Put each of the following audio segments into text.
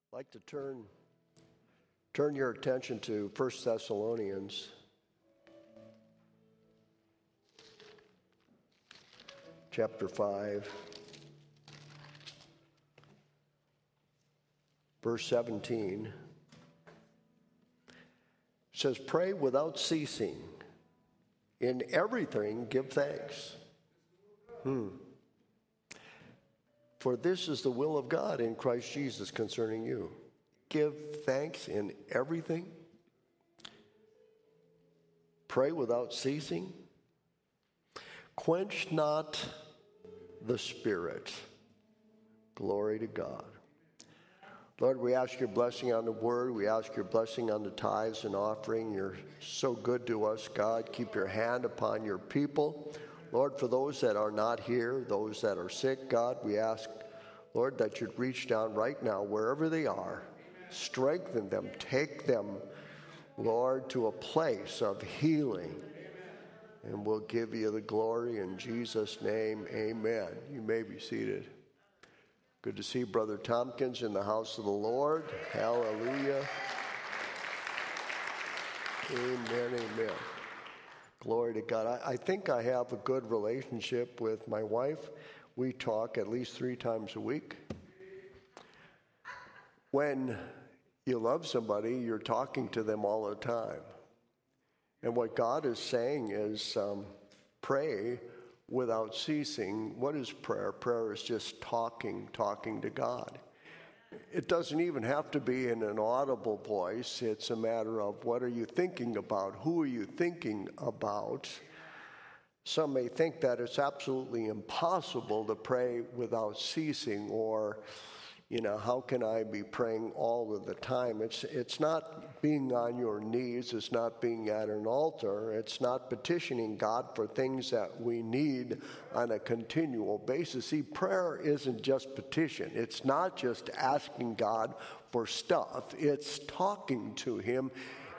I'd like to turn your attention to 1 Thessalonians chapter 5, verse 17. It says, "Pray without ceasing. In everything give thanks. For this is the will of God in Christ Jesus concerning you." Give thanks in everything. Pray without ceasing. Quench not the Spirit. Glory to God. Lord, we ask your blessing on the word. We ask your blessing on the tithes and offering. You're so good to us, God. Keep your hand upon your people. Lord, for those that are not here, those that are sick, God, we ask, Lord, that you'd reach down right now, wherever they are, strengthen them, take them, Lord, to a place of healing. And we'll give you the glory in Jesus' name, amen. You may be seated. Good to see Brother Tompkins in the house of the Lord. Hallelujah. Amen, amen. Glory to God. I think I have a good relationship with my wife. We talk at least 3 times a week. When you love somebody, you're talking to them all the time. And what God is saying is pray without ceasing. What is prayer? Prayer is just talking to God. It doesn't even have to be in an audible voice. It's a matter of what are you thinking about? Who are you thinking about? Some may think that it's absolutely impossible to pray without ceasing, or, how can I be praying all of the time? It's not being on your knees. It's not being at an altar. It's not petitioning God for things that we need on a continual basis. See, prayer isn't just petition. It's not just asking God for stuff. It's talking to him,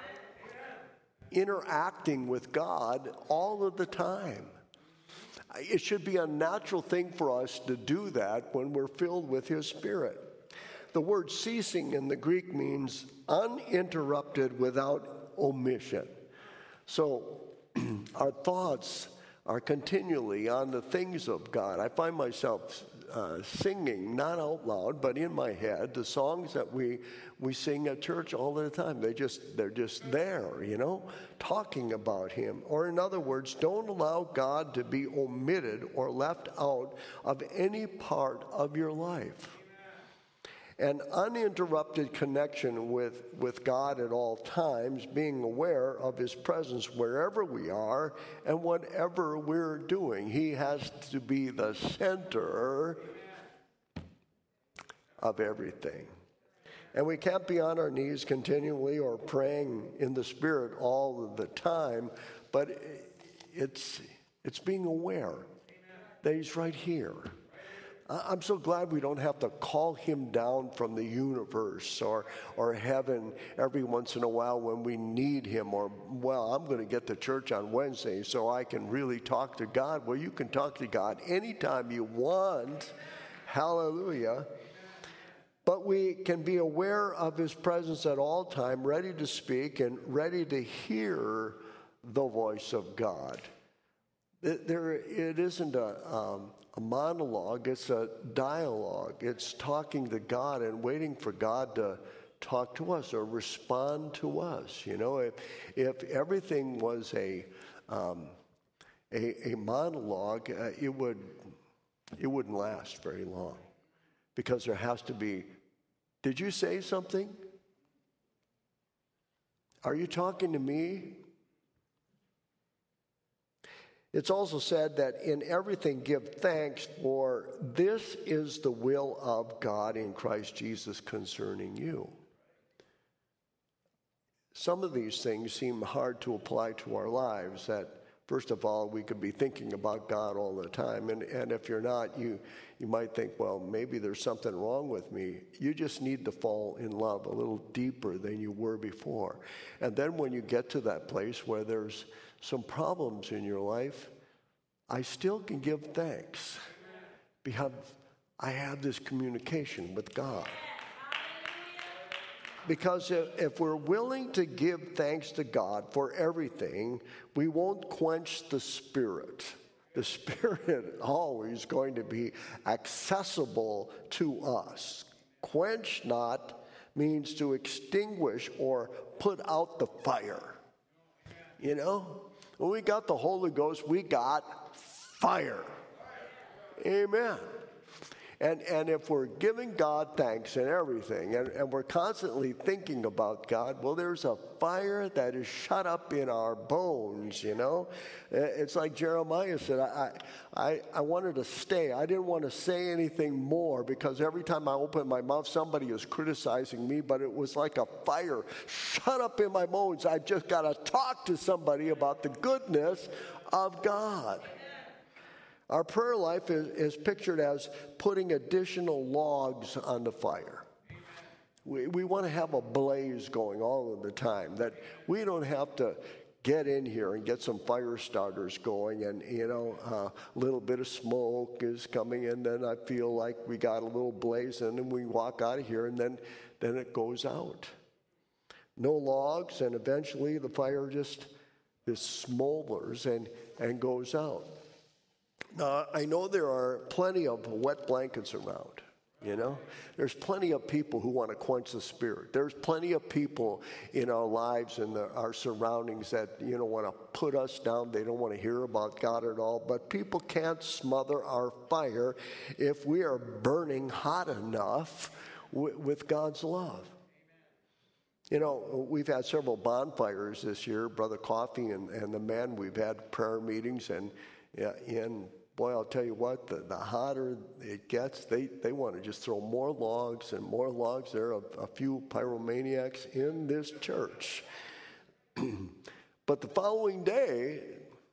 interacting with God all of the time. It should be a natural thing for us to do that when we're filled with his Spirit. The word ceasing in the Greek means uninterrupted without omission. So our thoughts are continually on the things of God. I find myself singing, not out loud, but in my head, the songs that we sing at church all the time. They're just there, talking about him. Or in other words, don't allow God to be omitted or left out of any part of your life. An uninterrupted connection with God at all times, being aware of his presence wherever we are and whatever we're doing. He has to be the center of everything. And we can't be on our knees continually or praying in the Spirit all of the time, but it's being aware that he's right here. I'm so glad we don't have to call him down from the universe or heaven every once in a while when we need him, or, well, I'm going to get to church on Wednesday so I can really talk to God. Well, you can talk to God anytime you want. Hallelujah. But we can be aware of his presence at all time, ready to speak and ready to hear the voice of God. It isn't a monologue, it's a dialogue. It's talking to God and waiting for God to talk to us or respond to us. If everything was a monologue, it wouldn't last very long, because there has to be, did you say something? Are you talking to me? It's also said that in everything give thanks, for this is the will of God in Christ Jesus concerning you. Some of these things seem hard to apply to our lives, that first of all, we could be thinking about God all the time. And if you're not, you might think, well, maybe there's something wrong with me. You just need to fall in love a little deeper than you were before. And then when you get to that place where there's some problems in your life, I still can give thanks because I have this communication with God. Because if we're willing to give thanks to God for everything, we won't quench the Spirit. The Spirit is always going to be accessible to us. Quench not means to extinguish or put out the fire. You know, when we got the Holy Ghost, we got fire. Amen. And if we're giving God thanks in everything, and we're constantly thinking about God, well, there's a fire that is shut up in our bones, you know. It's like Jeremiah said, I wanted to stay. I didn't want to say anything more because every time I opened my mouth, somebody was criticizing me, but it was like a fire shut up in my bones. I've just got to talk to somebody about the goodness of God. Our prayer life is pictured as putting additional logs on the fire. We want to have a blaze going all of the time, that we don't have to get in here and get some fire starters going and, you know, a little bit of smoke is coming and then I feel like we got a little blaze and then we walk out of here and then it goes out. No logs, and eventually the fire just smolders and goes out. Now, I know there are plenty of wet blankets around, you know. There's plenty of people who want to quench the Spirit. There's plenty of people in our lives and our surroundings that, you know, want to put us down. They don't want to hear about God at all. But people can't smother our fire if we are burning hot enough with God's love. You know, we've had several bonfires this year, Brother Coffee and the men. We've had prayer meetings and boy, I'll tell you what, the hotter it gets, they want to just throw more logs and more logs. There are a few pyromaniacs in this church. But the following day,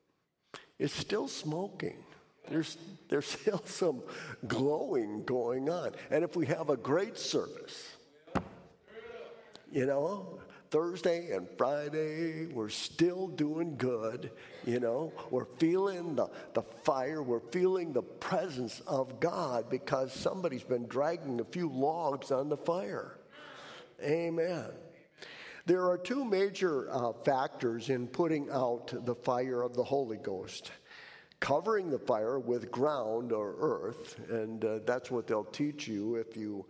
it's still smoking. There's still some glowing going on. And if we have a great service, you know, Thursday and Friday, we're still doing good, you know. We're feeling the fire. We're feeling the presence of God because somebody's been dragging a few logs on the fire. Amen. There are two major factors in putting out the fire of the Holy Ghost. Covering the fire with ground or earth, and that's what they'll teach you if you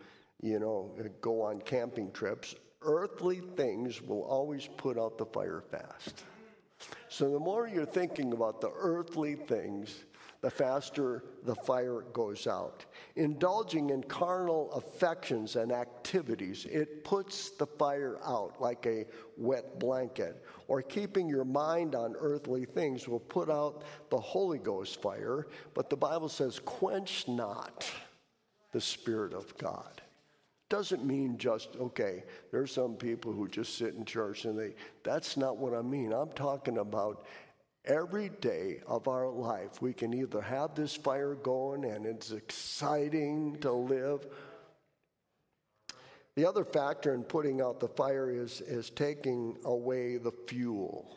go on camping trips. Earthly things will always put out the fire fast. So the more you're thinking about the earthly things, the faster the fire goes out. Indulging in carnal affections and activities, it puts the fire out like a wet blanket. Or keeping your mind on earthly things will put out the Holy Ghost fire. But the Bible says, quench not the Spirit of God. Doesn't mean just, okay, there's some people who just sit in church and that's not what I mean. I'm talking about every day of our life. We can either have this fire going and it's exciting to live. The other factor in putting out the fire is taking away the fuel.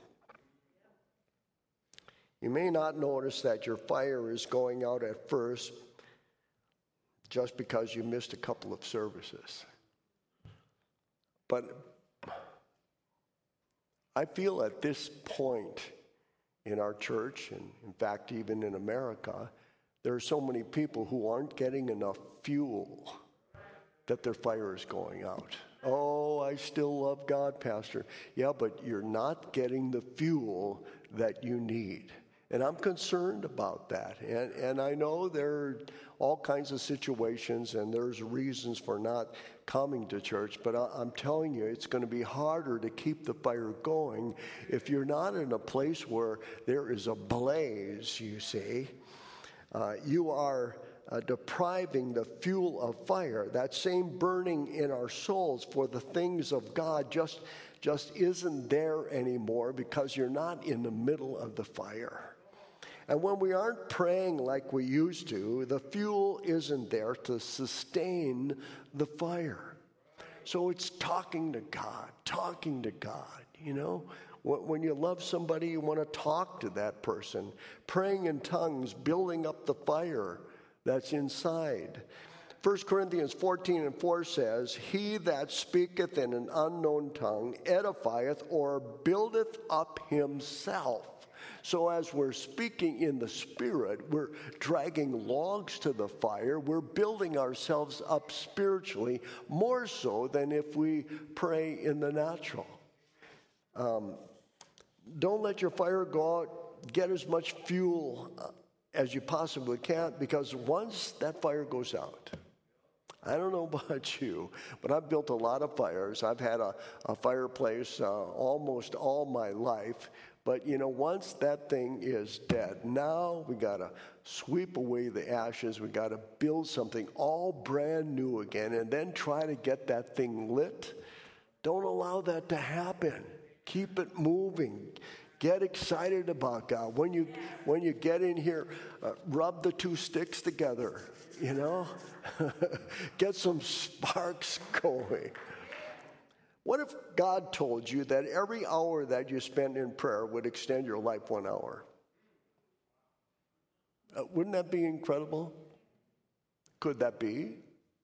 You may not notice that your fire is going out at first, just because you missed a couple of services. But I feel at this point in our church, and in fact even in America, there are so many people who aren't getting enough fuel that their fire is going out. Oh, I still love God, Pastor. Yeah, but you're not getting the fuel that you need. And I'm concerned about that. And I know there are all kinds of situations and there's reasons for not coming to church, but I'm telling you, it's going to be harder to keep the fire going if you're not in a place where there is a blaze, you see. You are depriving the fuel of fire. That same burning in our souls for the things of God just isn't there anymore because you're not in the middle of the fire. And when we aren't praying like we used to, the fuel isn't there to sustain the fire. So it's talking to God, you know. When you love somebody, you want to talk to that person. Praying in tongues, building up the fire that's inside. 1 Corinthians 14:4 says, "He that speaketh in an unknown tongue edifieth or buildeth up himself." So as we're speaking in the Spirit, we're dragging logs to the fire. We're building ourselves up spiritually, more so than if we pray in the natural. Don't let your fire go out. Get as much fuel as you possibly can, because once that fire goes out, I don't know about you, but I've built a lot of fires. I've had a fireplace almost all my life. But, once that thing is dead, now we got to sweep away the ashes. We got to build something all brand new again, and then try to get that thing lit. Don't allow that to happen. Keep it moving. Get excited about God. When you get in here, rub the two sticks together, Get some sparks going. What if God told you that every hour that you spend in prayer would extend your life 1 hour? Wouldn't that be incredible? Could that be?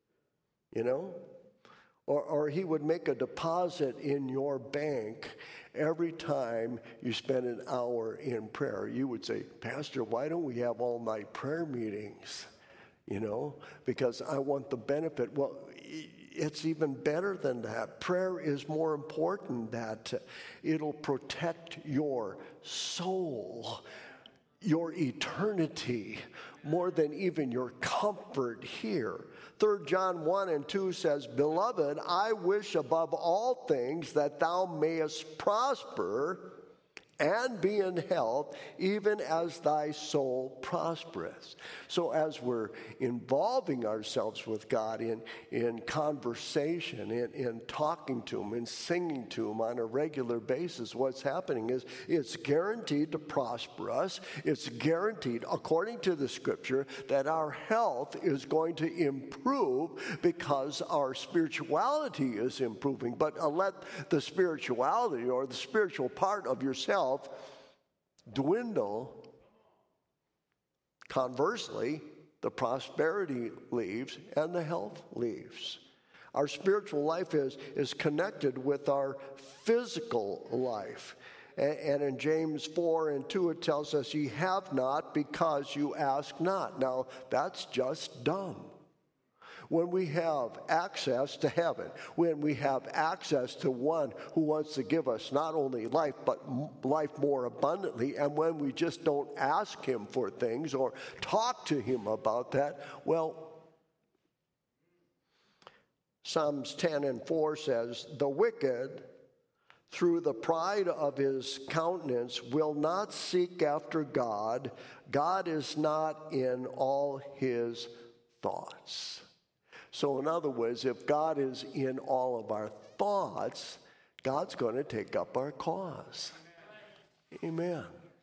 Or he would make a deposit in your bank every time you spend an hour in prayer. You would say, "Pastor, why don't we have all-night prayer meetings? Because I want the benefit." Well, it's even better than that. Prayer is more important, that it'll protect your soul, your eternity, more than even your comfort here. 3 John 1:2 says, "Beloved, I wish above all things that thou mayest prosper and be in health, even as thy soul prospereth." So as we're involving ourselves with God in conversation, in talking to Him, in singing to Him on a regular basis, what's happening is it's guaranteed to prosper us. It's guaranteed, according to the Scripture, that our health is going to improve because our spirituality is improving. But let the spirituality or the spiritual part of yourself dwindle. Conversely, the prosperity leaves and the health leaves. Our spiritual life is connected with our physical life. And in James 4:2 it tells us, "Ye have not because you ask not." Now, that's just dumb. When we have access to heaven, when we have access to one who wants to give us not only life, but life more abundantly, and when we just don't ask Him for things or talk to Him about that, well, Psalms 10:4 says, "The wicked, through the pride of his countenance, will not seek after God. God is not in all his thoughts." So in other words, if God is in all of our thoughts, God's going to take up our cause. Amen.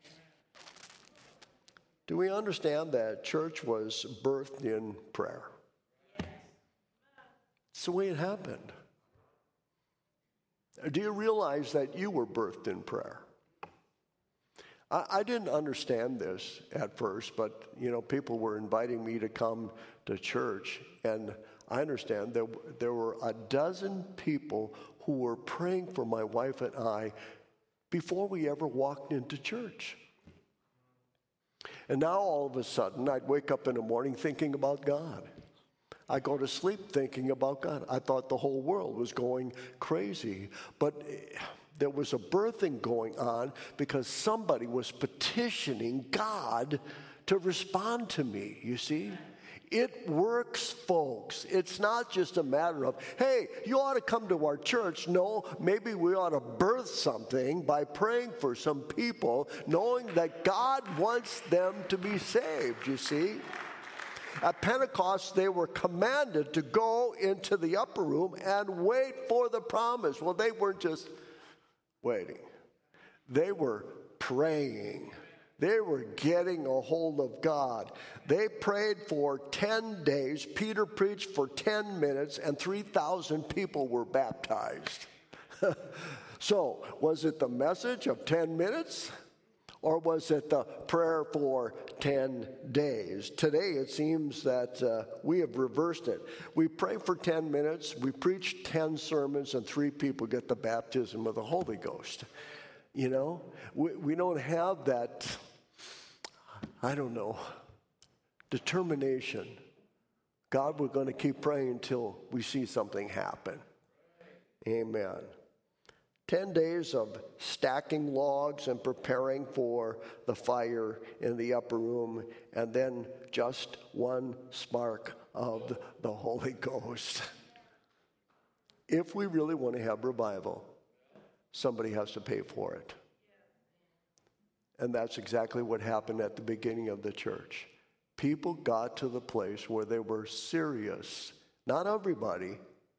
Do we understand that church was birthed in prayer? It's the way it happened. Do you realize that you were birthed in prayer? I didn't understand this at first, but, people were inviting me to come to church, and I understand there were a dozen people who were praying for my wife and I before we ever walked into church. And now all of a sudden, I'd wake up in the morning thinking about God. I go to sleep thinking about God. I thought the whole world was going crazy, but there was a birthing going on because somebody was petitioning God to respond to me, you see? It works, folks. It's not just a matter of, "Hey, you ought to come to our church." No, maybe we ought to birth something by praying for some people, knowing that God wants them to be saved, you see? At Pentecost, they were commanded to go into the upper room and wait for the promise. Well, they weren't just waiting. They were praying. They were getting a hold of God. They prayed for 10 days. Peter preached for 10 minutes, and 3,000 people were baptized. So, was it the message of 10 minutes? Or was it the prayer for 10 days? Today it seems that we have reversed it. We pray for 10 minutes, we preach 10 sermons, and 3 people get the baptism of the Holy Ghost. You know, we don't have that, I don't know, determination. God, we're going to keep praying until we see something happen. Amen. 10 days of stacking logs and preparing for the fire in the upper room, and then just one spark of the Holy Ghost. If we really want to have revival, somebody has to pay for it. And that's exactly what happened at the beginning of the church. People got to the place where they were serious. Not everybody.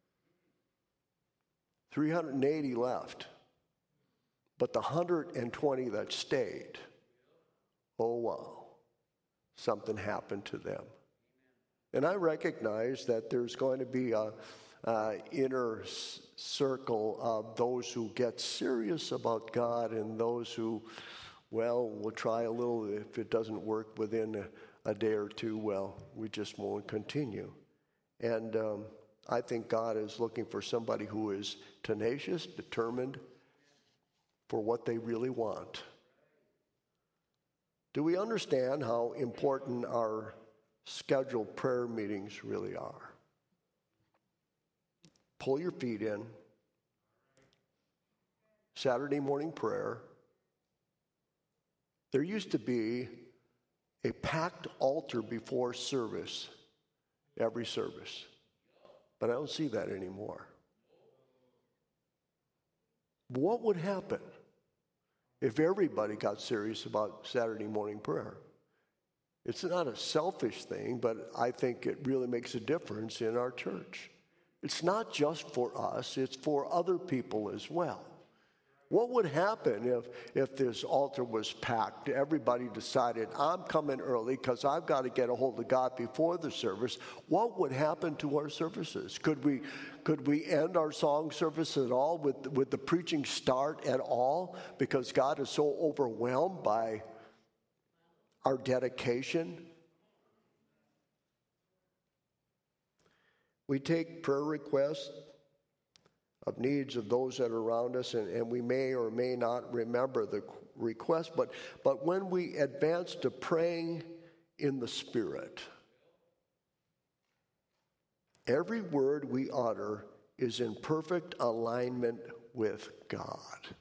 380 left. But the 120 that stayed, oh wow, something happened to them. And I recognize that there's going to be a inner circle of those who get serious about God and those who, well, will try a little. If it doesn't work within a day or two, well, we just won't continue. And I think God is looking for somebody who is tenacious, determined for what they really want. Do we understand how important our scheduled prayer meetings really are? Pull your feet in. Saturday morning prayer. There used to be a packed altar before service, every service. But I don't see that anymore. What would happen if everybody got serious about Saturday morning prayer? It's not a selfish thing, but I think it really makes a difference in our church. It's not just for us, it's for other people as well. What would happen if this altar was packed? Everybody decided, I'm coming early because I've got to get a hold of God before the service. What would happen to our services? Could we end our song service at all? Would the preaching start at all? Because God is so overwhelmed by our dedication. We take prayer requests of needs of those that are around us, and we may or may not remember the request, but when we advance to praying in the Spirit, every word we utter is in perfect alignment with God.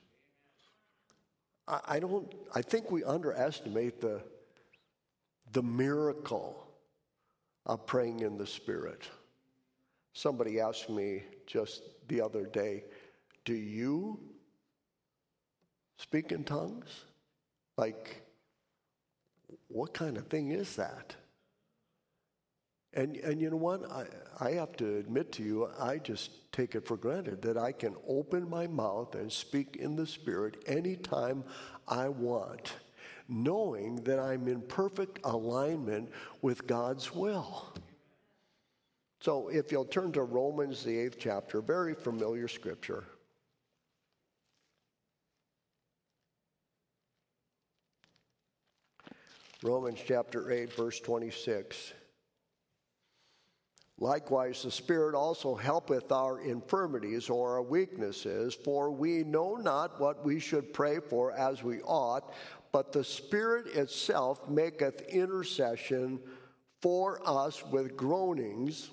I think we underestimate the miracle of praying in the Spirit. Somebody asked me just the other day, do you speak in tongues? Like, what kind of thing is that? And you know what? I have to admit to you, I just take it for granted that I can open my mouth and speak in the Spirit anytime I want, knowing that I'm in perfect alignment with God's will. So if you'll turn to Romans, the 8th chapter, very familiar scripture. Romans chapter 8, verse 26. Likewise, the Spirit also helpeth our infirmities or our weaknesses, for we know not what we should pray for as we ought, but the Spirit itself maketh intercession for us with groanings.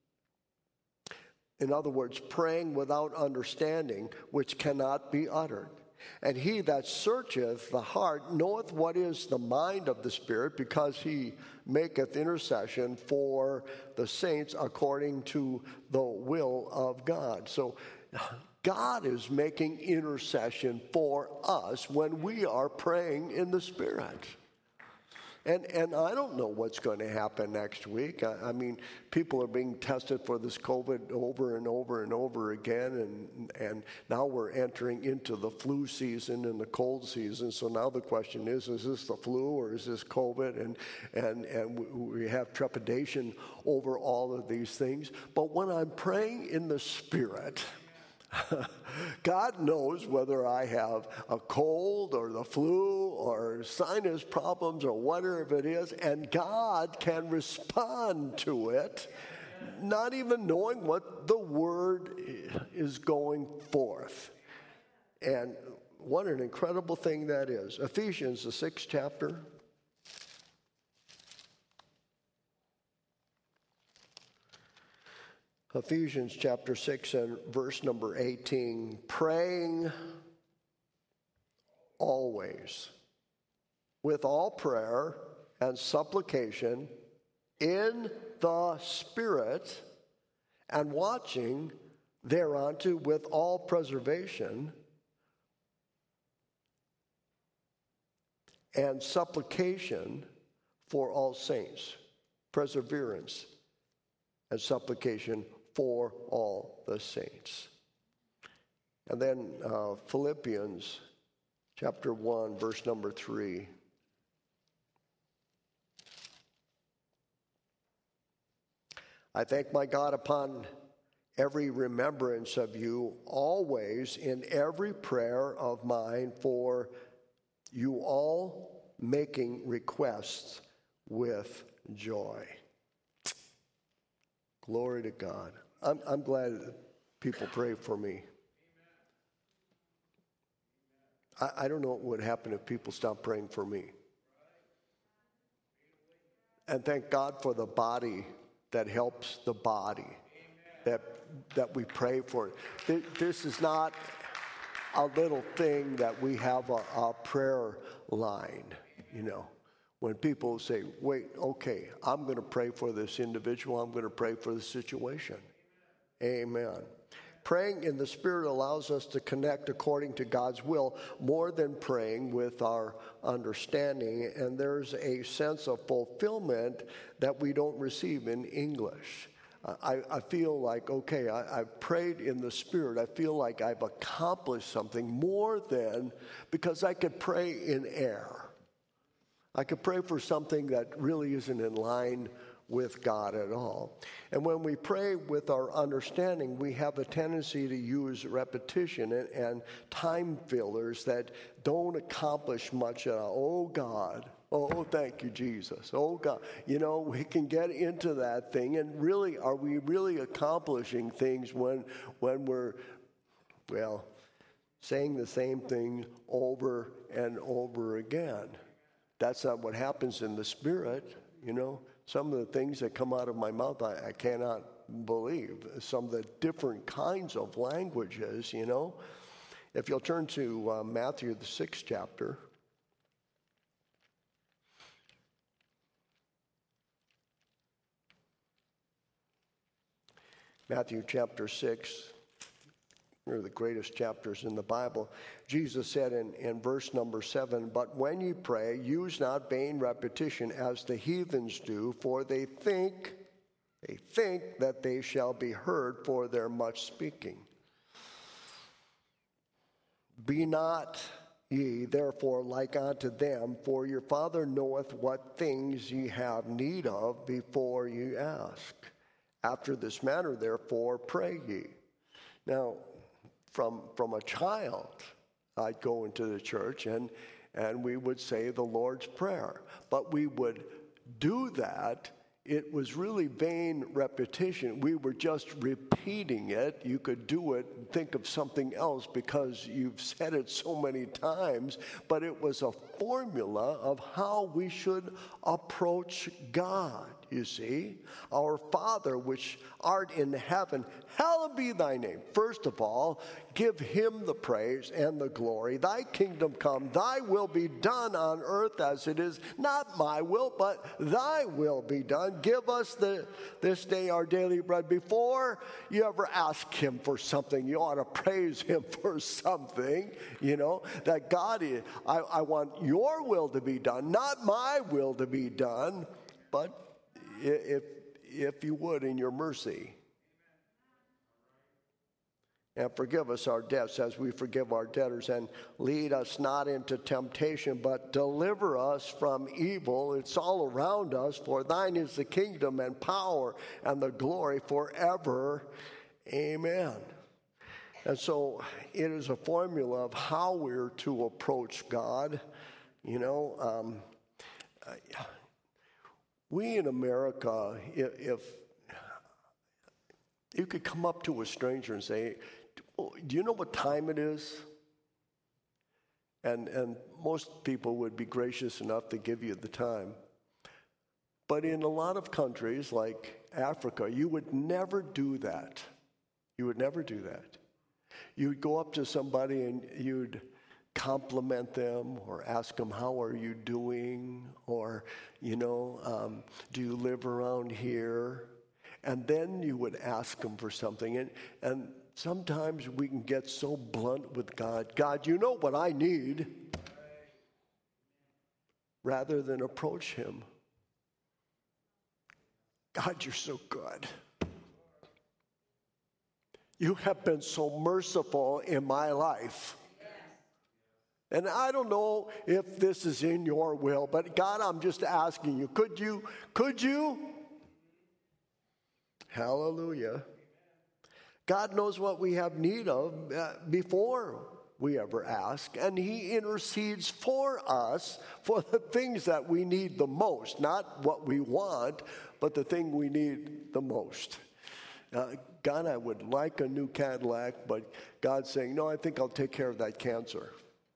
In other words, praying without understanding, which cannot be uttered. And he that searcheth the heart knoweth what is the mind of the Spirit, because he maketh intercession for the saints according to the will of God. So God is making intercession for us when we are praying in the Spirit. And I don't know what's going to happen next week. I mean, people are being tested for this COVID over and over and over again, and now we're entering into the flu season and the cold season. So now the question is this the flu or is this COVID? And we have trepidation over all of these things. But when I'm praying in the Spirit, God knows whether I have a cold or the flu or sinus problems or whatever it is, and God can respond to it, not even knowing what the word is going forth. And what an incredible thing that is. Ephesians, the 6th chapter. Ephesians chapter 6 and verse number 18, praying always with all prayer and supplication in the Spirit, and watching thereunto with all preservation and supplication for all saints, perseverance and supplication for all the saints. And then Philippians chapter 1, verse number 3. I thank my God upon every remembrance of you, always in every prayer of mine for you all, making requests with joy. Glory to God. I'm glad that people pray for me. I don't know what would happen if people stopped praying for me. And thank God for the body that helps the body, that we pray for. This is not a little thing that we have a prayer line, you know. When people say, wait, okay, I'm going to pray for this individual, I'm going to pray for the situation. Amen. Praying in the Spirit allows us to connect according to God's will more than praying with our understanding, and there's a sense of fulfillment that we don't receive in English. I feel like, okay, I've prayed in the Spirit. I feel like I've accomplished something more than, because I could pray in air. I could pray for something that really isn't in line with God at all. And when we pray with our understanding, we have a tendency to use repetition and time fillers that don't accomplish much at all. Oh, God. Oh, thank you, Jesus. Oh, God. You know, we can get into that thing, and really, are we really accomplishing things when we're, well, saying the same thing over and over again? That's not what happens in the Spirit, you know. Some of the things that come out of my mouth, I cannot believe. Some of the different kinds of languages, you know. If you'll turn to Matthew, the 6th chapter. Matthew chapter 6. One of the greatest chapters in the Bible. Jesus said in verse number 7, but when you pray, use not vain repetition as the heathens do, for they think that they shall be heard for their much speaking. Be not ye therefore like unto them, for your Father knoweth what things ye have need of before ye ask. After this manner therefore pray ye. Now, from a child, I'd go into the church and we would say the Lord's Prayer. But we would do that. It was really vain repetition. We were just repeating it. You could do it and think of something else because you've said it so many times. But it was a formula of how we should approach God, you see. Our Father, which art in heaven, hallowed be thy name. First of all, give him the praise and the glory. Thy kingdom come, thy will be done on earth as it is. Not my will, but thy will be done. Give us this day our daily bread. Before you ever ask him for something, you ought to praise him for something, you know, that God is, I want your will to be done, not my will to be done, but if you would, in your mercy. And forgive us our debts as we forgive our debtors, and lead us not into temptation, but deliver us from evil. It's all around us, for thine is the kingdom and power and the glory forever. Amen. And so it is a formula of how we're to approach God. You know, we in America, if you could come up to a stranger and say, do you know what time it is? And most people would be gracious enough to give you the time. But in a lot of countries like Africa, you would never do that. You would never do that. You would go up to somebody and you'd compliment them or ask them, how are you doing? Or, do you live around here? And then you would ask them for something. And sometimes we can get so blunt with God. God, you know what I need. Rather than approach him. God, you're so good. You have been so merciful in my life. And I don't know if this is in your will, but God, I'm just asking you, could you? Hallelujah. God knows what we have need of before we ever ask, and he intercedes for us for the things that we need the most, not what we want, but the thing we need the most. God, I would like a new Cadillac, but God's saying, no, I think I'll take care of that cancer.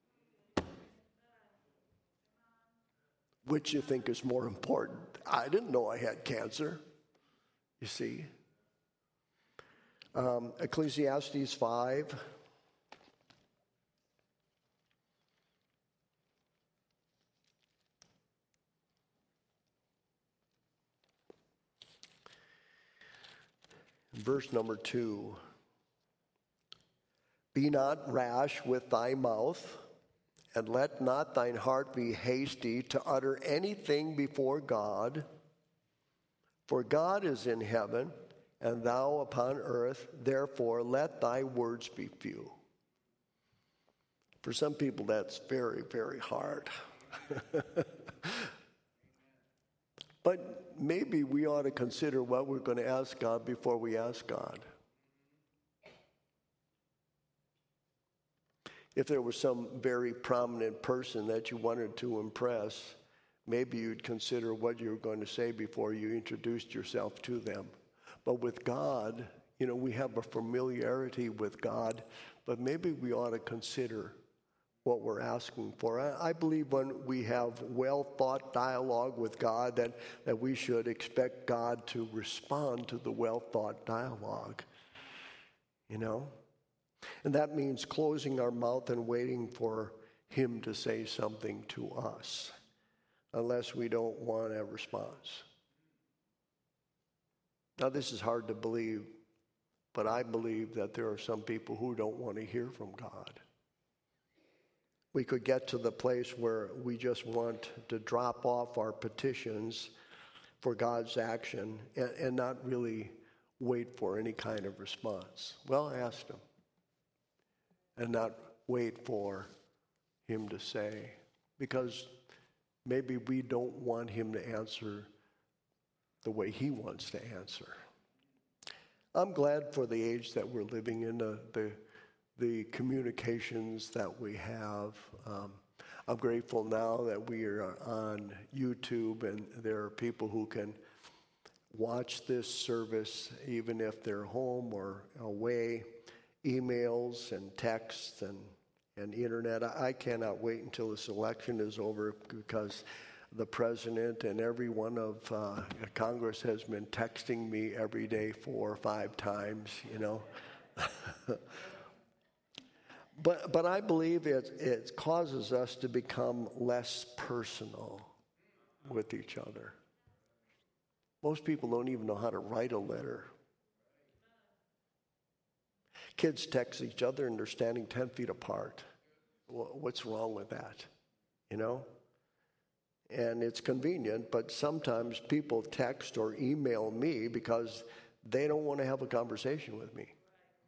Which you think is more important? I didn't know I had cancer, you see. Ecclesiastes 5. Verse number 2. Be not rash with thy mouth, and let not thine heart be hasty to utter anything before God. For God is in heaven, and thou upon earth. Therefore let thy words be few. For some people that's very, very hard. But maybe we ought to consider what we're going to ask God before we ask God. If there was some very prominent person that you wanted to impress, maybe you'd consider what you were going to say before you introduced yourself to them. But with God, we have a familiarity with God, but maybe we ought to consider what we're asking for. I believe when we have well-thought dialogue with God, that we should expect God to respond to the well-thought dialogue, And that means closing our mouth and waiting for him to say something to us, unless we don't want a response. Now, this is hard to believe, but I believe that there are some people who don't want to hear from God. We could get to the place where we just want to drop off our petitions for God's action and not really wait for any kind of response. Well, I asked him. And not wait for him to say. Because maybe we don't want him to answer the way he wants to answer. I'm glad for the age that we're living in, the communications that we have. I'm grateful now that we are on YouTube and there are people who can watch this service even if they're home or away. Emails and texts and internet. I cannot wait until this election is over because the president and every one of Congress has been texting me every day 4 or 5 times, But I believe it causes us to become less personal with each other. Most people don't even know how to write a letter. Kids text each other and they're standing 10 feet apart. What's wrong with that? And it's convenient, but sometimes people text or email me because they don't want to have a conversation with me.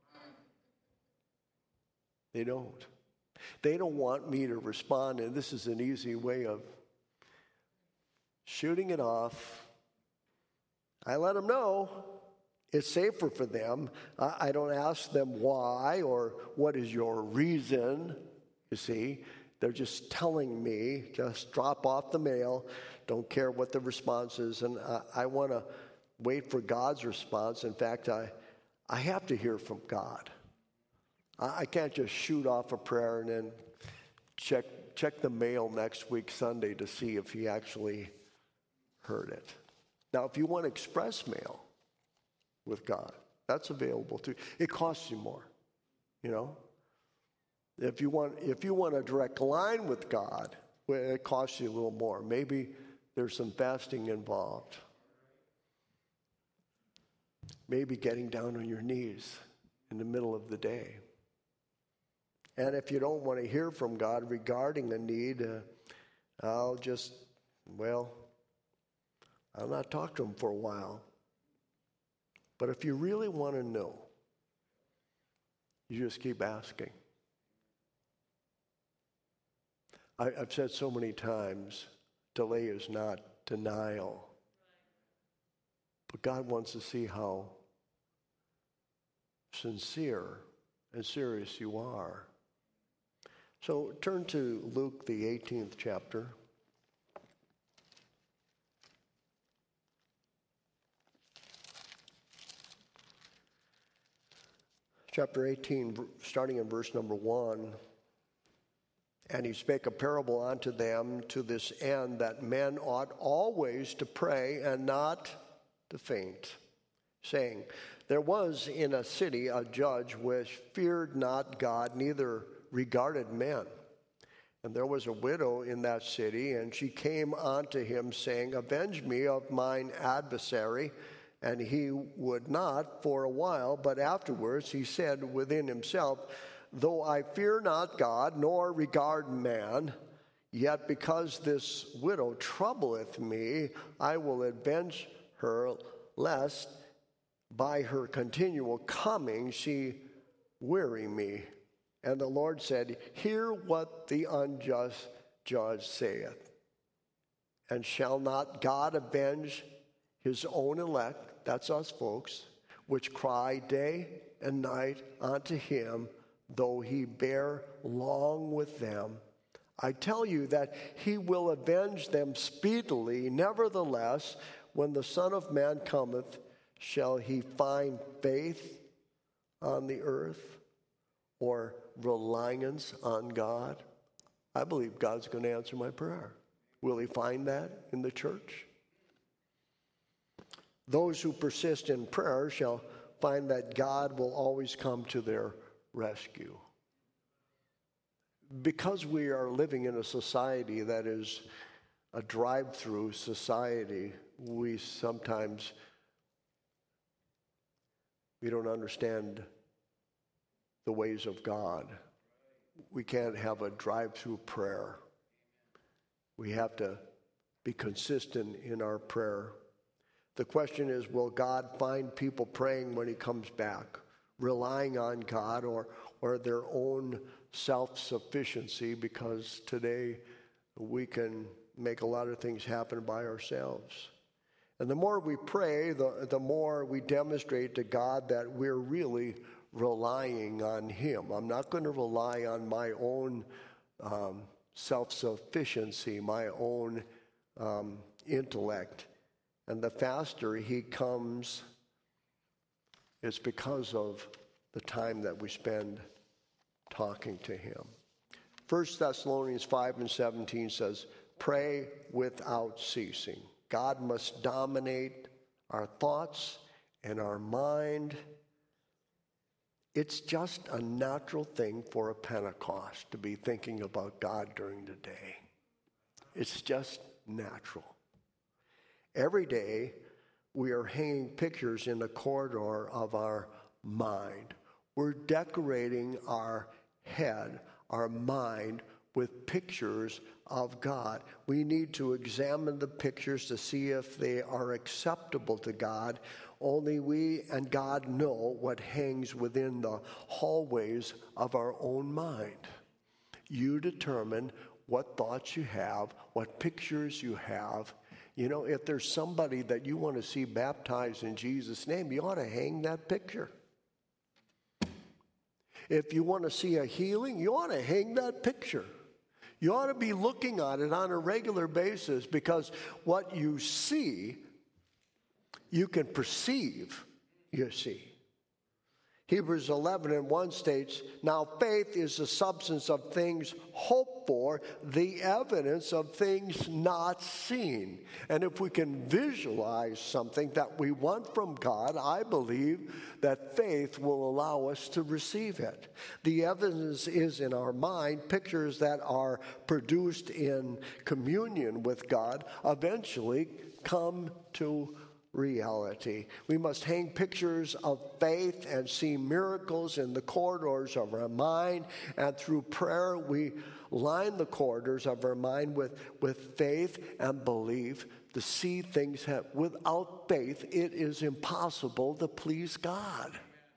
They don't. They don't want me to respond, and this is an easy way of shooting it off. I let them know, It's safer for them. I don't ask them why or what is your reason, you see. They're just telling me, just drop off the mail, don't care what the response is. And I want to wait for God's response. In fact, I have to hear from God. I can't just shoot off a prayer and then check the mail next week, Sunday, to see if he actually heard it. Now, if you want express mail with God, that's available too. It costs you more, you know. If you want a direct line with God, well, it costs you a little more. Maybe there's some fasting involved. Maybe getting down on your knees in the middle of the day. And if you don't want to hear from God regarding a need, I'll not talk to him for a while. But if you really want to know, you just keep asking. I've said so many times, delay is not denial. But God wants to see how sincere and serious you are. So turn to Luke, the 18th chapter. Chapter 18, starting in verse number 1. And he spake a parable unto them to this end, that men ought always to pray and not to faint, saying, There was in a city a judge which feared not God, neither regarded men. And there was a widow in that city, and she came unto him, saying, Avenge me of mine adversary. And he would not for a while, but afterwards he said within himself, Though I fear not God, nor regard man, yet because this widow troubleth me, I will avenge her, lest by her continual coming she weary me. And the Lord said, Hear what the unjust judge saith. And shall not God avenge his own elect, that's us folks, which cry day and night unto him, though he bear long with them? I tell you that he will avenge them speedily. Nevertheless, when the Son of Man cometh, shall he find faith on the earth, or reliance on God? I believe God's going to answer my prayer. Will he find that in the church? Those who persist in prayer shall find that God will always come to their rescue. Because we are living in a society that is a drive-through society, we don't understand the ways of God. We can't have a drive-through prayer. We have to be consistent in our prayer. The question is, will God find people praying when he comes back, relying on God or their own self-sufficiency? Because today we can make a lot of things happen by ourselves. And the more we pray, the more we demonstrate to God that we're really relying on him. I'm not going to rely on my own self-sufficiency, my own intellect. And the faster he comes, it's because of the time that we spend talking to him. 1 Thessalonians 5:17 says, Pray without ceasing. God must dominate our thoughts and our mind. It's just a natural thing for a Pentecost to be thinking about God during the day. It's just natural. Every day, we are hanging pictures in the corridor of our mind. We're decorating our head, our mind, with pictures of God. We need to examine the pictures to see if they are acceptable to God. Only we and God know what hangs within the hallways of our own mind. You determine what thoughts you have, what pictures you have. You know, if there's somebody that you want to see baptized in Jesus' name, you ought to hang that picture. If you want to see a healing, you ought to hang that picture. You ought to be looking at it on a regular basis, because what you see, you can perceive, you see. Hebrews 11:1 states, now faith is the substance of things hoped for, the evidence of things not seen. And if we can visualize something that we want from God, I believe that faith will allow us to receive it. The evidence is in our mind. Pictures that are produced in communion with God eventually come to reality. We must hang pictures of faith and see miracles in the corridors of our mind, and through prayer we line the corridors of our mind with faith and belief to see things that without faith it is impossible to please God.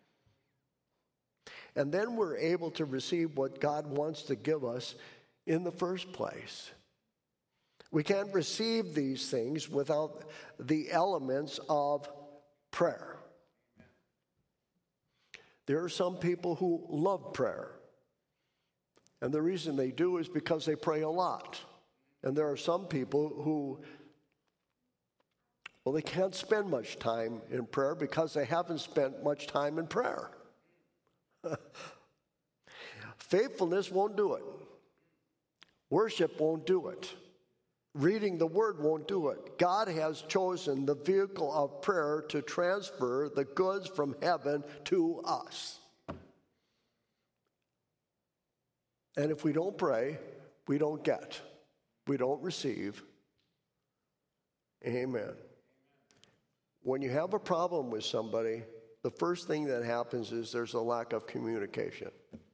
And then we're able to receive what God wants to give us in the first place. We can't receive these things without the elements of prayer. There are some people who love prayer. And the reason they do is because they pray a lot. And there are some people who, well, they can't spend much time in prayer because they haven't spent much time in prayer. Faithfulness won't do it. Worship won't do it. Reading the word won't do it. God has chosen the vehicle of prayer to transfer the goods from heaven to us. And if we don't pray, we don't get. We don't receive. Amen. When you have a problem with somebody, the first thing that happens is there's a lack of communication.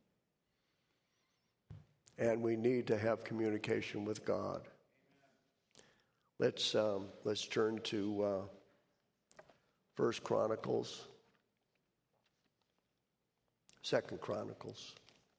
And we need to have communication with God. Let's turn to 1 Chronicles, 2 Chronicles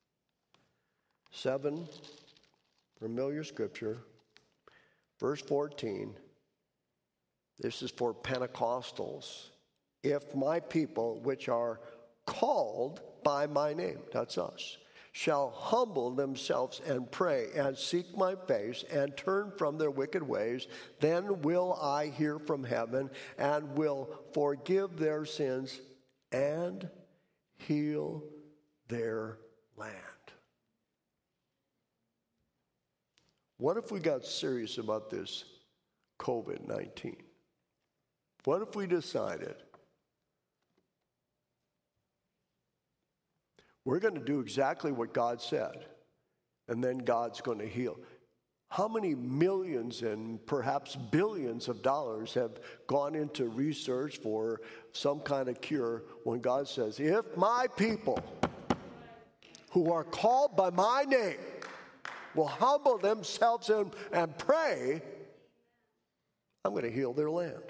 7, familiar scripture, verse 14. This is for Pentecostals. If my people, which are called by my name, that's us, shall humble themselves and pray and seek my face and turn from their wicked ways, then will I hear from heaven and will forgive their sins and heal their land. What if we got serious about this COVID-19? What if we decided we're going to do exactly what God said, and then God's going to heal? How many millions and perhaps billions of dollars have gone into research for some kind of cure when God says, if my people who are called by my name will humble themselves and pray, I'm going to heal their land.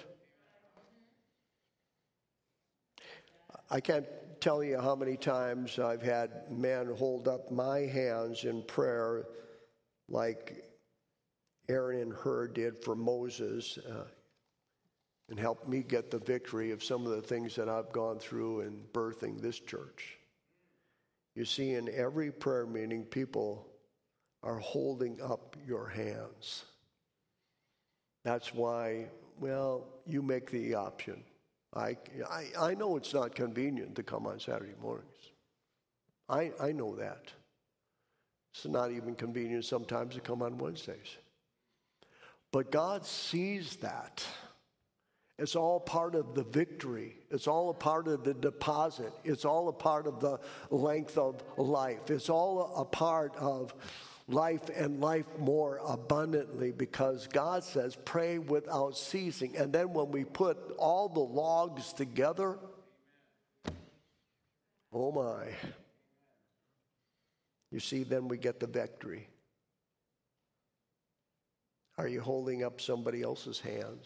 I can't tell you how many times I've had men hold up my hands in prayer like Aaron and Hur did for Moses and helped me get the victory of some of the things that I've gone through in birthing this church. You see, in every prayer meeting, people are holding up your hands. That's why, well, you make the option. I know it's not convenient to come on Saturday mornings. I know that. It's not even convenient sometimes to come on Wednesdays. But God sees that. It's all part of the victory. It's all a part of the deposit. It's all a part of the length of life. It's all a part of life and life more abundantly, because God says pray without ceasing. And then when we put all the logs together, oh my, you see, then we get the victory. Are you holding up somebody else's hands?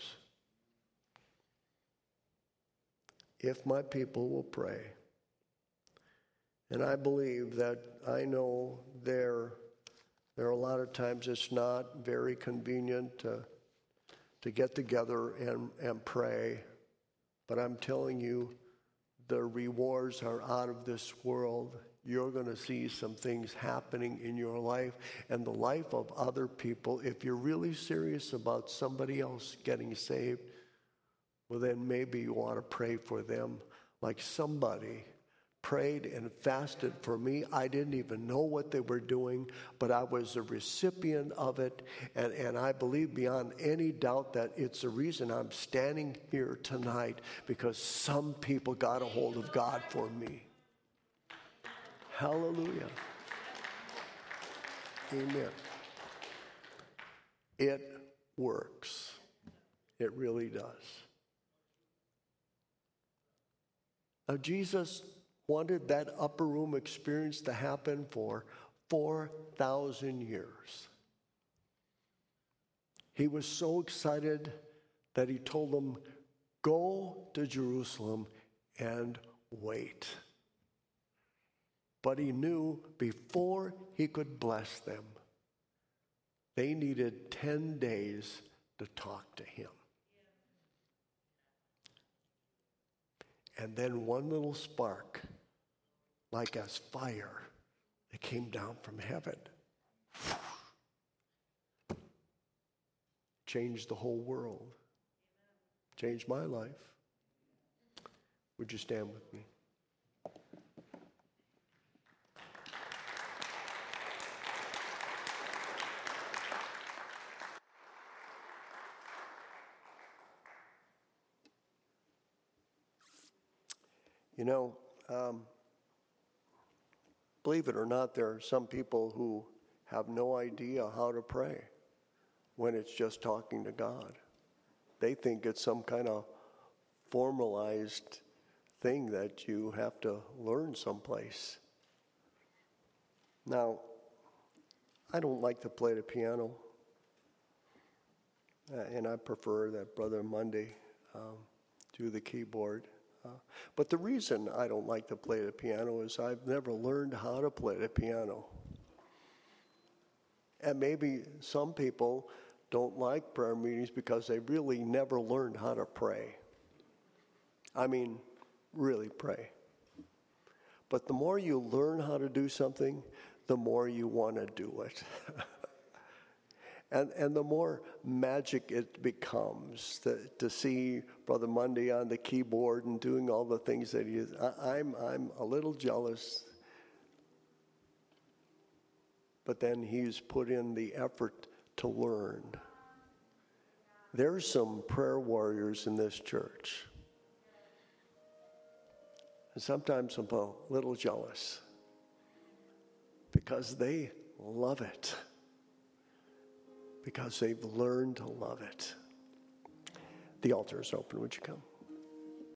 If my people will pray. And I believe that, I know there are a lot of times it's not very convenient to get together and pray. But I'm telling you, the rewards are out of this world. You're going to see some things happening in your life and the life of other people. If you're really serious about somebody else getting saved, well, then maybe you want to pray for them. Like somebody prayed and fasted for me. I didn't even know what they were doing, but I was a recipient of it. And I believe beyond any doubt that it's the reason I'm standing here tonight, because some people got a hold of God for me. Hallelujah. Amen. It works. It really does. Now, Jesus wanted that upper room experience to happen for 4,000 years. He was so excited that he told them, go to Jerusalem and wait. But he knew before he could bless them, they needed 10 days to talk to him. And then one little spark, like as fire, that came down from heaven, changed the whole world, changed my life. Would you stand with me? You know, believe it or not, there are some people who have no idea how to pray when it's just talking to God. They think it's some kind of formalized thing that you have to learn someplace. Now, I don't like to play the piano, and I prefer that Brother Monday do the keyboard. But the reason I don't like to play the piano is I've never learned how to play the piano. And maybe some people don't like prayer meetings because they really never learned how to pray. I mean, really pray. But the more you learn how to do something, the more you want to do it. And the more magic it becomes to see Brother Monday on the keyboard and doing all the things that he is. I'm a little jealous. But then he's put in the effort to learn. There's some prayer warriors in this church. And sometimes I'm a little jealous because they love it. Because they've learned to love it. The altar is open. Would you come?